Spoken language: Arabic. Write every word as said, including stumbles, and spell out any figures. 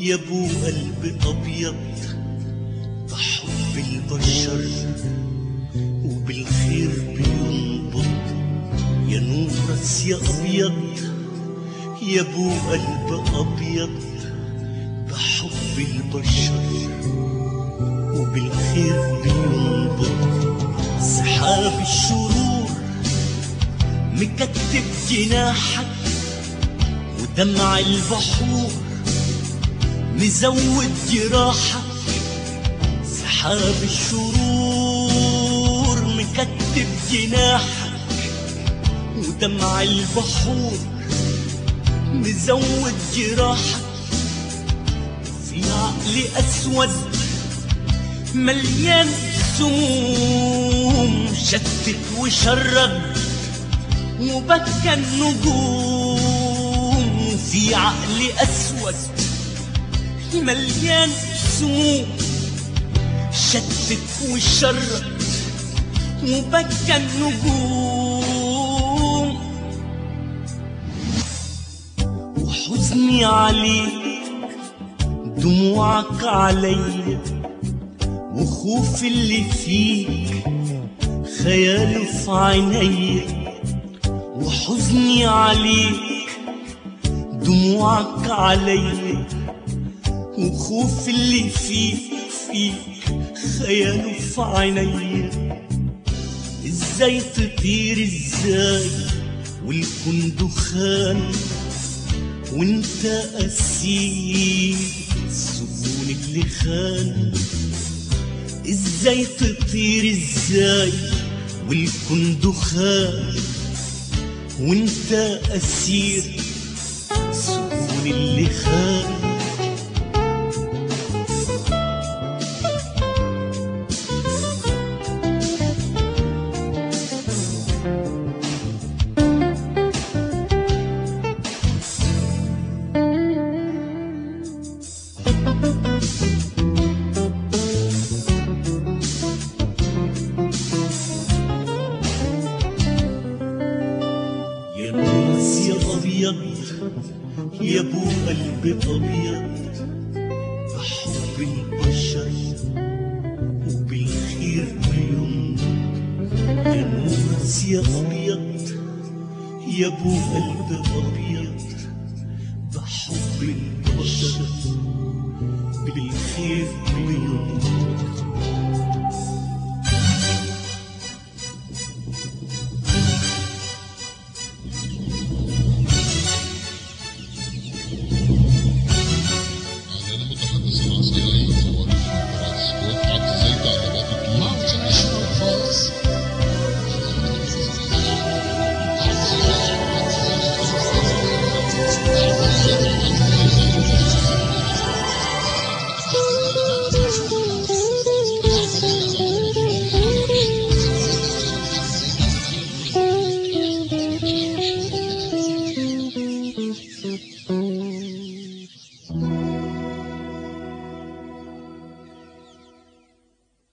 يا ابو قلب ابيض بحب البشر وبالخير بينبض، يا نور راس يا ابيض يا ابو قلب ابيض بحب البشر وبالخير بينبض. سحاب الشرور مكتب جناحك ودمع البحور مزود جراحك. سحاب الشرور مكتب جناحك ودمع البحور مزود جراحك. في عقل أسود مليان سموم شتت وشرد وبكى النجوم. في عقل أسود مليان سموم شتت وشرد وبكى النجوم. وحزني عليك دموعك عليا وخوف اللي فيك خياله في عينيا. وحزني عليك دموعك عليا وخوف اللي فيك فيك خياله في عينيا. ازاي تطير ازاي والكون دخان وانت اسير سجون اللي خان. ازاي تطير ازاي والكون دخان وانت اسير سجون اللي خان. يا ابو قلب ابيض بحب البشر وبالخير بينبض. يا نور يا ابيض يا ابو قلب ابيض بحب البشر بالخير بينبض.